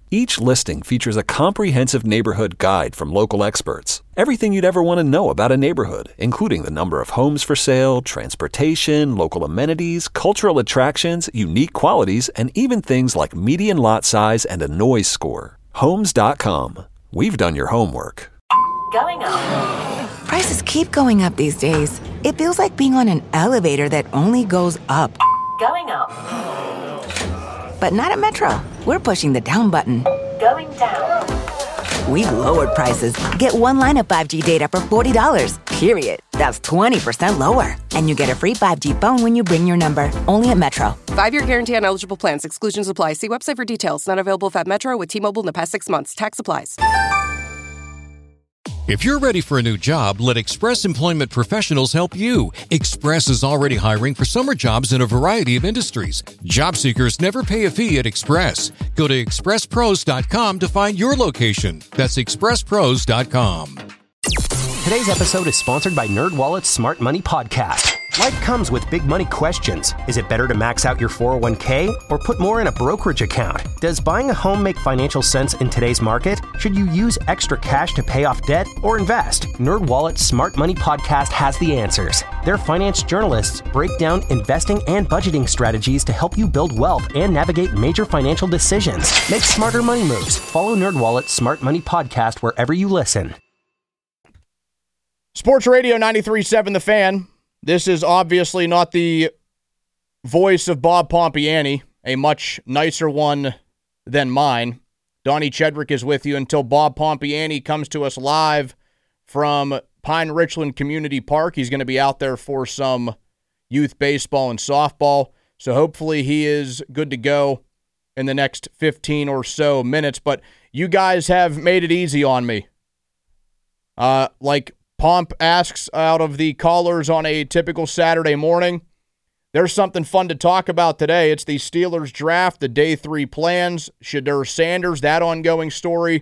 Each listing features a comprehensive neighborhood guide from local experts. Everything you'd ever want to know about a neighborhood, including the number of homes for sale, transportation, local amenities, cultural attractions, unique qualities, and even things like median lot size and a noise score. Homes dot com. We've done your homework. Going up. Prices keep going up these days. It feels like being on an elevator that only goes up. Going up. But not at Metro. We're pushing the down button. Going down. We've lowered prices. Get one line of five G data for forty dollars, period. That's twenty percent lower. And you get a free five G phone when you bring your number. Only at Metro. Five-year guarantee on eligible plans. Exclusions apply. See website for details. Not available at Metro with T-Mobile in the past six months. Tax applies. If you're ready for a new job, let Express Employment Professionals help you. Express is already hiring for summer jobs in a variety of industries. Job seekers never pay a fee at Express. Go to express pros dot com to find your location. That's express pros dot com. Today's episode is sponsored by NerdWallet's Smart Money Podcast. Life comes with big money questions. Is it better to max out your four oh one k or put more in a brokerage account? Does buying a home make financial sense in today's market? Should you use extra cash to pay off debt or invest? NerdWallet's Smart Money Podcast has the answers. Their finance journalists break down investing and budgeting strategies to help you build wealth and navigate major financial decisions. Make smarter money moves. Follow NerdWallet's Smart Money Podcast wherever you listen. Sports Radio ninety-three point seven The Fan. This is obviously not the voice of Bob Pompiani, a much nicer one than mine. Donnie Chedrick is with you until Bob Pompiani comes to us live from Pine Richland Community Park. He's going to be out there for some youth baseball and softball, so hopefully he is good to go in the next fifteen or so minutes. But you guys have made it easy on me. Uh, like Pomp asks out of the callers on a typical Saturday morning, there's something fun to talk about today. It's the Steelers draft, the day three plans, Shedeur Sanders, that ongoing story.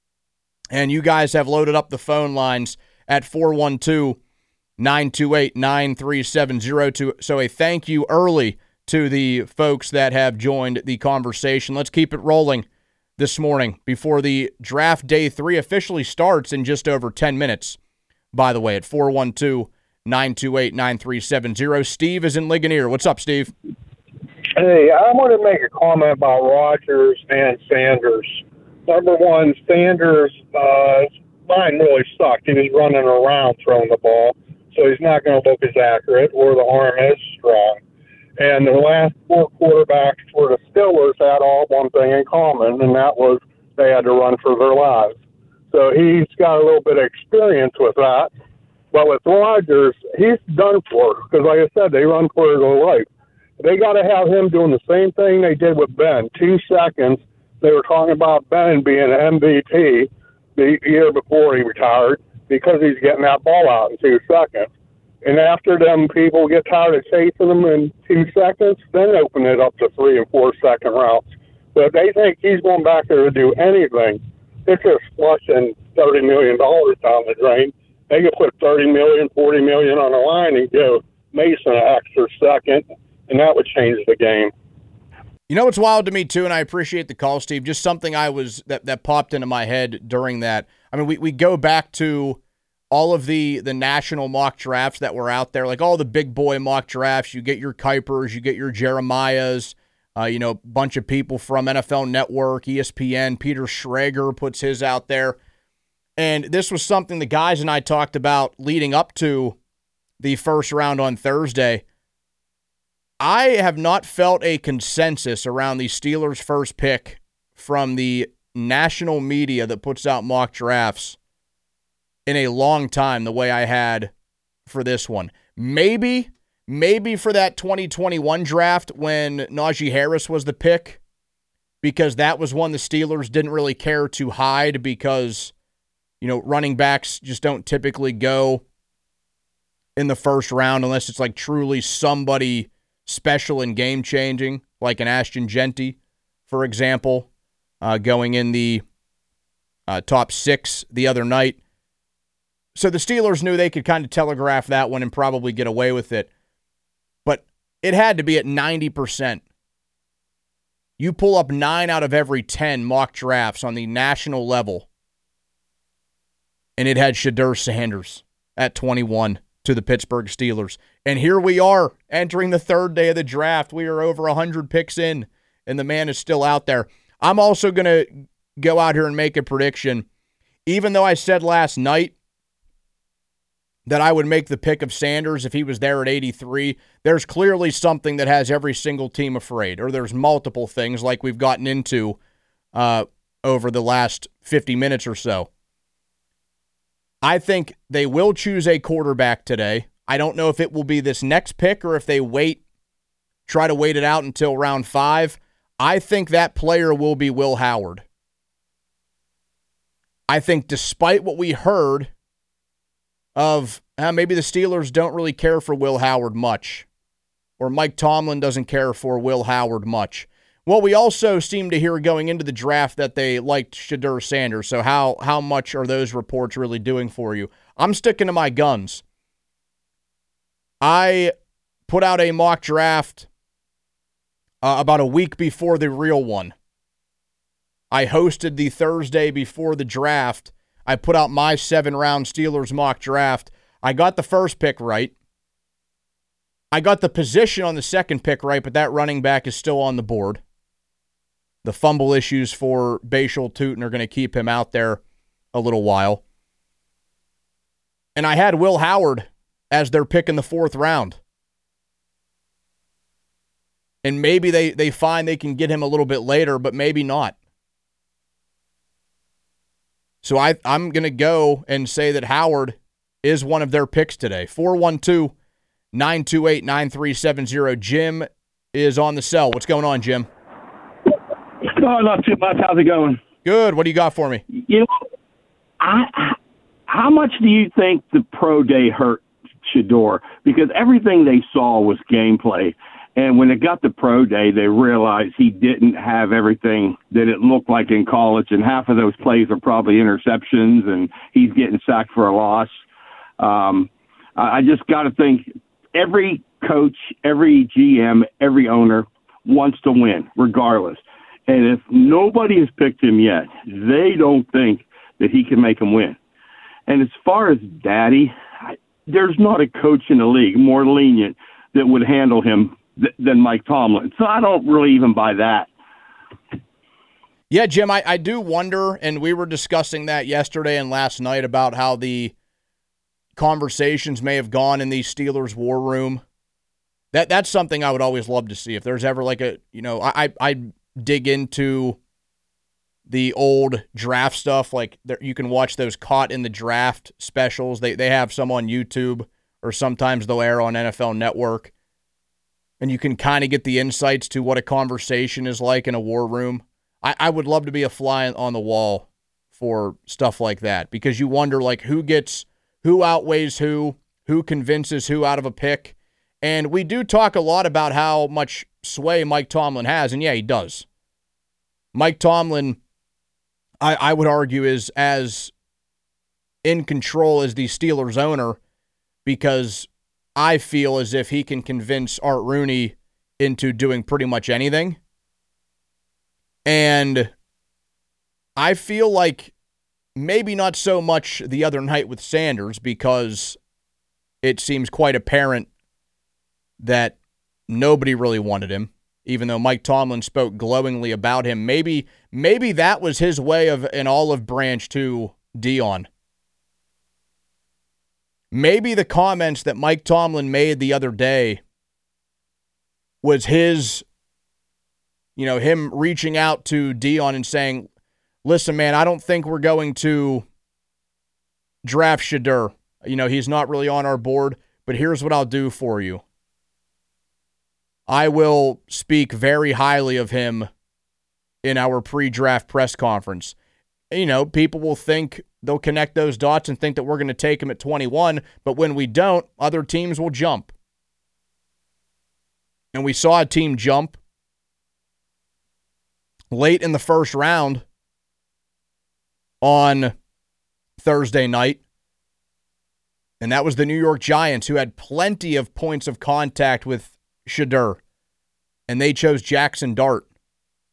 And you guys have loaded up the phone lines at four one two, nine two eight, nine three seven zero two. So a thank you early to the folks that have joined the conversation. Let's keep it rolling this morning before the draft day three officially starts in just over ten minutes. By the way, at four one two, nine two eight, nine three seven zero. Steve is in Ligonier. What's up, Steve? Hey, I want to make a comment about Rodgers and Sanders. Number one, Sanders, uh, mine really sucked. He was running around throwing the ball, so he's not going to look as accurate, or the arm is strong. And the last four quarterbacks for the Steelers had all one thing in common, and that was they had to run for their lives. So he's got a little bit of experience with that. But with Rodgers, he's done for, because like I said, they run for their life. They got to have him doing the same thing they did with Ben. Two seconds, they were talking about Ben being an M V P the year before he retired because he's getting that ball out in two seconds. And after them people get tired of chasing them in two seconds, then open it up to three and four second routes. But if they think he's going back there to do anything, they're just flushing thirty million dollars down the drain. They could put thirty million dollars, forty million dollars on the line and give Mason an extra second, and that would change the game. You know what's wild to me, too, and I appreciate the call, Steve, just something I was that, that popped into my head during that. I mean, we, we go back to all of the, the national mock drafts that were out there, like all the big boy mock drafts. You get your Kuipers, you get your Jeremiahs, Uh, you know, a bunch of people from N F L Network, E S P N, Peter Schrager puts his out there. And this was something the guys and I talked about leading up to the first round on Thursday. I have not felt a consensus around the Steelers' first pick from the national media that puts out mock drafts in a long time the way I had for this one. Maybe... Maybe for that twenty twenty-one draft when Najee Harris was the pick, because that was one the Steelers didn't really care to hide because, you know, running backs just don't typically go in the first round unless it's like truly somebody special and game-changing, like an Ashton Genty, for example, uh, going in the uh, top six the other night. So the Steelers knew they could kind of telegraph that one and probably get away with it. But it had to be at ninety percent You pull up nine out of every ten mock drafts on the national level, and it had Shedeur Sanders at twenty-one to the Pittsburgh Steelers. And here we are entering the third day of the draft. We are over one hundred picks in, and the man is still out there. I'm also going to go out here and make a prediction. Even though I said last night that I would make the pick of Sanders if he was there at eighty-three, there's clearly something that has every single team afraid, or there's multiple things like we've gotten into uh, over the last fifty minutes or so. I think they will choose a quarterback today. I don't know if it will be this next pick or if they wait, try to wait it out until round five. I think that player will be Will Howard. I think despite what we heard of uh, maybe the Steelers don't really care for Will Howard much, or Mike Tomlin doesn't care for Will Howard much. Well, we also seem to hear going into the draft that they liked Shedeur Sanders, so how, how much are those reports really doing for you? I'm sticking to my guns. I put out a mock draft uh, about a week before the real one. I hosted the Thursday before the draft. I put out my seven-round Steelers mock draft. I got the first pick right. I got the position on the second pick right, but that running back is still on the board. The fumble issues for Bashal Tutin are going to keep him out there a little while. And I had Will Howard as their pick in the fourth round. And maybe they, they find they can get him a little bit later, but maybe not. So I, I'm going to go and say that Howard is one of their picks today. four one two, nine two eight, nine three seven zero. Jim is on the cell. What's going on, Jim? Oh, not too much. How's it going? Good. What do you got for me? You know, I, how much do you think the pro day hurt Shedeur? Because everything they saw was gameplay. And when it got to pro day, they realized he didn't have everything that it looked like in college. And half of those plays are probably interceptions, and he's getting sacked for a loss. Um, I just got to think every coach, every G M, every owner wants to win, regardless. And if nobody has picked him yet, they don't think that he can make them win. And as far as Daddy, I, there's not a coach in the league more lenient that would handle him than Mike Tomlin. So I don't really even buy that. Yeah, Jim, I, I do wonder, and we were discussing that yesterday and last night about how the conversations may have gone in the Steelers war room. That That's something I would always love to see. If there's ever like a, you know, I I dig into the old draft stuff. Like there, you can watch those Caught in the Draft specials. They, they have some on YouTube, or sometimes they'll air on N F L Network. And you can kind of get the insights to what a conversation is like in a war room. I, I would love to be a fly on the wall for stuff like that, because you wonder like who gets, who outweighs who, who convinces who out of a pick. And we do talk a lot about how much sway Mike Tomlin has, and yeah, he does. Mike Tomlin, I, I would argue, is as in control as the Steelers owner, because I feel as if he can convince Art Rooney into doing pretty much anything. And I feel like maybe not so much the other night with Sanders, because it seems quite apparent that nobody really wanted him, even though Mike Tomlin spoke glowingly about him. Maybe, maybe that was his way of an olive branch to Dion. Maybe the comments that Mike Tomlin made the other day was his, you know, him reaching out to Dion and saying, listen, man, I don't think we're going to draft Shedeur. You know, he's not really on our board, but here's what I'll do for you. I will speak very highly of him in our pre-draft press conference. You know, people will think, they'll connect those dots and think that we're going to take him at twenty-one, but when we don't, other teams will jump. And we saw a team jump late in the first round on Thursday night, and that was the New York Giants, who had plenty of points of contact with Shedeur, and they chose Jackson Dart.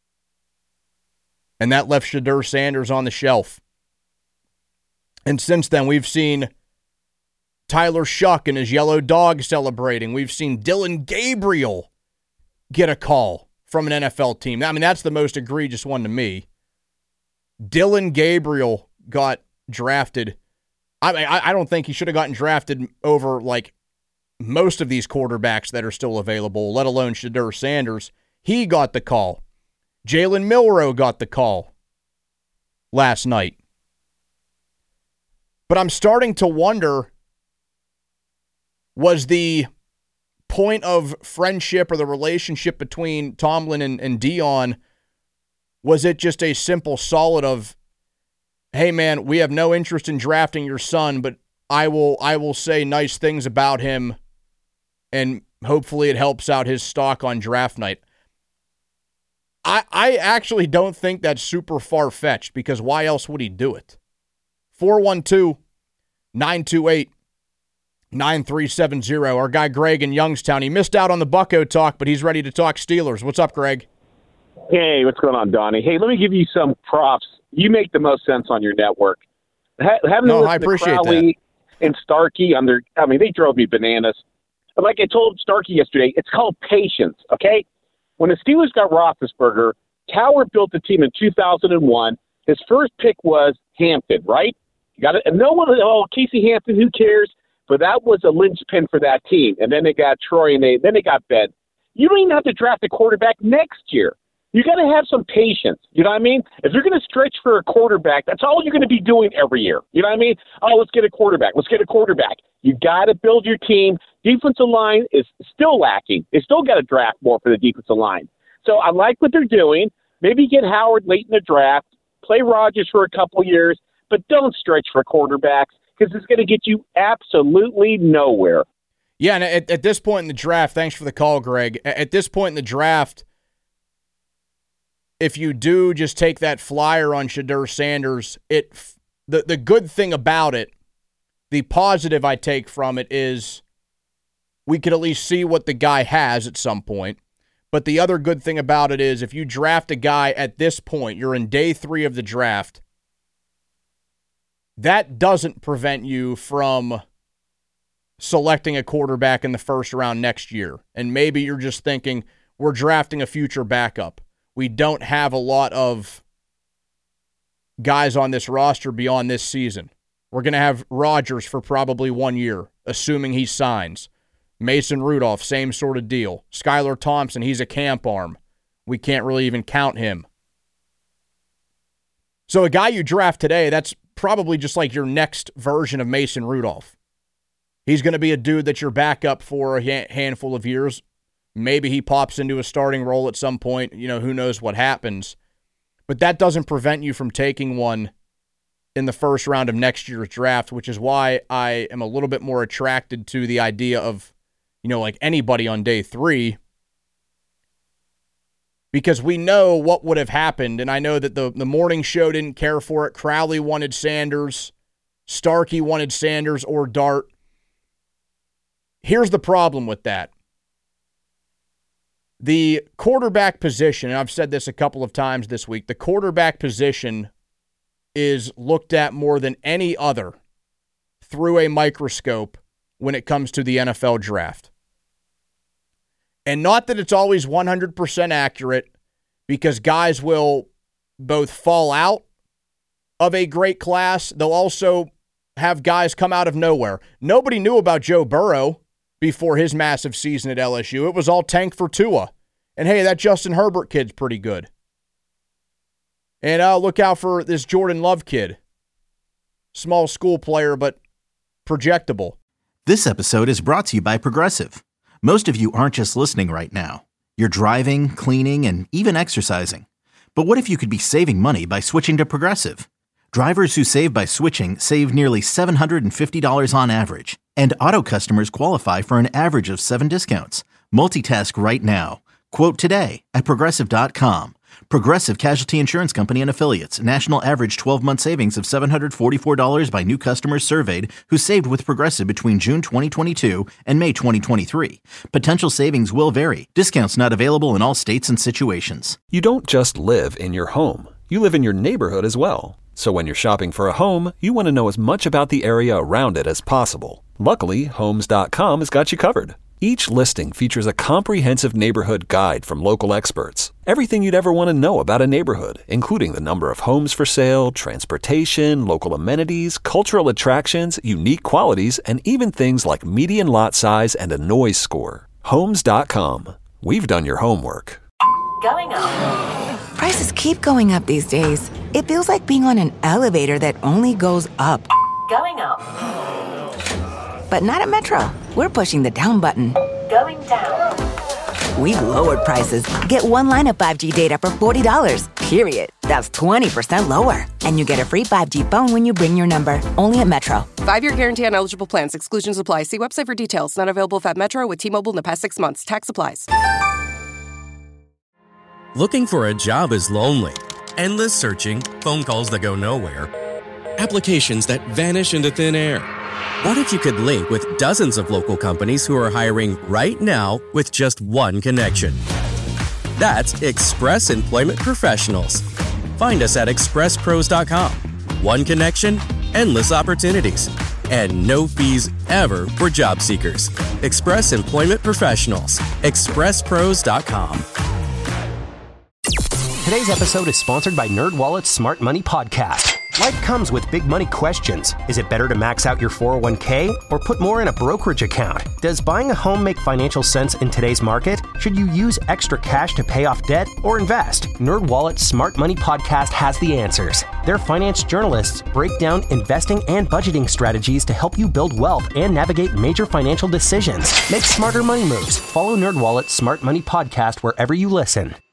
And that left Shedeur Sanders on the shelf. And since then, we've seen Tyler Shuck and his yellow dog celebrating. We've seen Dillon Gabriel get a call from an N F L team. I mean, that's the most egregious one to me. Dillon Gabriel got drafted. I mean, I don't think he should have gotten drafted over, like, most of these quarterbacks that are still available, let alone Shedeur Sanders. He got the call. Jalen Milroe got the call last night. But I'm starting to wonder, was the point of friendship or the relationship between Tomlin and, and Deion, was it just a simple solid of, hey man, we have no interest in drafting your son, but I will I will say nice things about him, and hopefully it helps out his stock on draft night. I I actually don't think that's super far-fetched, because why else would he do it? four one two, nine two eight, nine three seven zero. Our guy Greg in Youngstown. He missed out on the Bucko talk, but he's ready to talk Steelers. What's up, Greg? Hey, what's going on, Donnie? Hey, let me give you some props. You make the most sense on your network. Ha- having no, to I appreciate to Crowley that. And Starkey on their, I mean, they drove me bananas. Like I told Starkey yesterday, it's called patience, okay? When the Steelers got Roethlisberger, Cowher built the team in two thousand one. His first pick was Hampton, right? You got it. And no one, oh, Casey Hampton, who cares? But that was a linchpin for that team. And then they got Troy, and they then they got Ben. You don't even have to draft a quarterback next year. You got to have some patience. You know what I mean? If you're going to stretch for a quarterback, that's all you're going to be doing every year. You know what I mean? Oh, let's get a quarterback. Let's get a quarterback. You got to build your team. Defensive line is still lacking. They still got to draft more for the defensive line. So I like what they're doing. Maybe get Howard late in the draft, play Rodgers for a couple years, but don't stretch for quarterbacks, because it's going to get you absolutely nowhere. Yeah, and at, at this point in the draft, thanks for the call, Greg. At this point in the draft, if you do just take that flyer on Shedeur Sanders, it the, the good thing about it, the positive I take from it is we could at least see what the guy has at some point. But the other good thing about it is if you draft a guy at this point, you're in day three of the draft, that doesn't prevent you from selecting a quarterback in the first round next year. And maybe you're just thinking, we're drafting a future backup. We don't have a lot of guys on this roster beyond this season. We're going to have Rodgers for probably one year, assuming he signs. Mason Rudolph, same sort of deal. Skylar Thompson, he's a camp arm. We can't really even count him. So a guy you draft today, that's probably just like your next version of Mason Rudolph. He's going to be a dude that's your backup for a handful of years. Maybe he pops into a starting role at some point. You know, who knows what happens. But that doesn't prevent you from taking one in the first round of next year's draft, which is why I am a little bit more attracted to the idea of, you know, like anybody on day three, because we know what would have happened. And I know that the, the morning show didn't care for it. Crowley wanted Sanders. Starkey wanted Sanders or Dart. Here's the problem with that. The quarterback position, and I've said this a couple of times this week, the quarterback position is looked at more than any other through a microscope when it comes to the N F L draft. And not that it's always one hundred percent accurate, because guys will both fall out of a great class. They'll also have guys come out of nowhere. Nobody knew about Joe Burrow before his massive season at L S U. It was all tank for Tua. And hey, that Justin Herbert kid's pretty good. And uh, look out for this Jordan Love kid. Small school player, but projectable. This episode is brought to you by Progressive. Most of you aren't just listening right now. You're driving, cleaning, and even exercising. But what if you could be saving money by switching to Progressive? Drivers who save by switching save nearly seven hundred fifty dollars on average. And auto customers qualify for an average of seven discounts. Multitask right now. Quote today at Progressive dot com. Progressive Casualty Insurance Company and Affiliates. National average twelve-month savings of seven hundred forty-four dollars by new customers surveyed who saved with Progressive between June twenty twenty-two and May twenty twenty-three. Potential savings will vary. Discounts not available in all states and situations. You don't just live in your home. You live in your neighborhood as well. So when you're shopping for a home, you want to know as much about the area around it as possible. Luckily, Homes dot com has got you covered. Each listing features a comprehensive neighborhood guide from local experts. Everything you'd ever want to know about a neighborhood, including the number of homes for sale, transportation, local amenities, cultural attractions, unique qualities, and even things like median lot size and a noise score. Homes dot com. We've done your homework. Going up. Prices keep going up these days. It feels like being on an elevator that only goes up. Going up. But not at Metro. We're pushing the down button. Going down. We've lowered prices. Get one line of five G data for forty dollars, period. That's twenty percent lower. And you get a free five G phone when you bring your number. Only at Metro. Five-year guarantee on eligible plans. Exclusions apply. See website for details. Not available if at Metro with T-Mobile in the past six months. Tax applies. Looking for a job is lonely. Endless searching, phone calls that go nowhere, applications that vanish into thin air. What if you could link with dozens of local companies who are hiring right now with just one connection? That's Express Employment Professionals. Find us at express pros dot com. One connection, endless opportunities, and no fees ever for job seekers. Express Employment Professionals. express pros dot com. Today's episode is sponsored by NerdWallet's Smart Money Podcast. Life comes with big money questions. Is it better to max out your four oh one k or put more in a brokerage account? Does buying a home make financial sense in today's market? Should you use extra cash to pay off debt or invest? NerdWallet's Smart Money Podcast has the answers. Their finance journalists break down investing and budgeting strategies to help you build wealth and navigate major financial decisions. Make smarter money moves. Follow NerdWallet's Smart Money Podcast wherever you listen.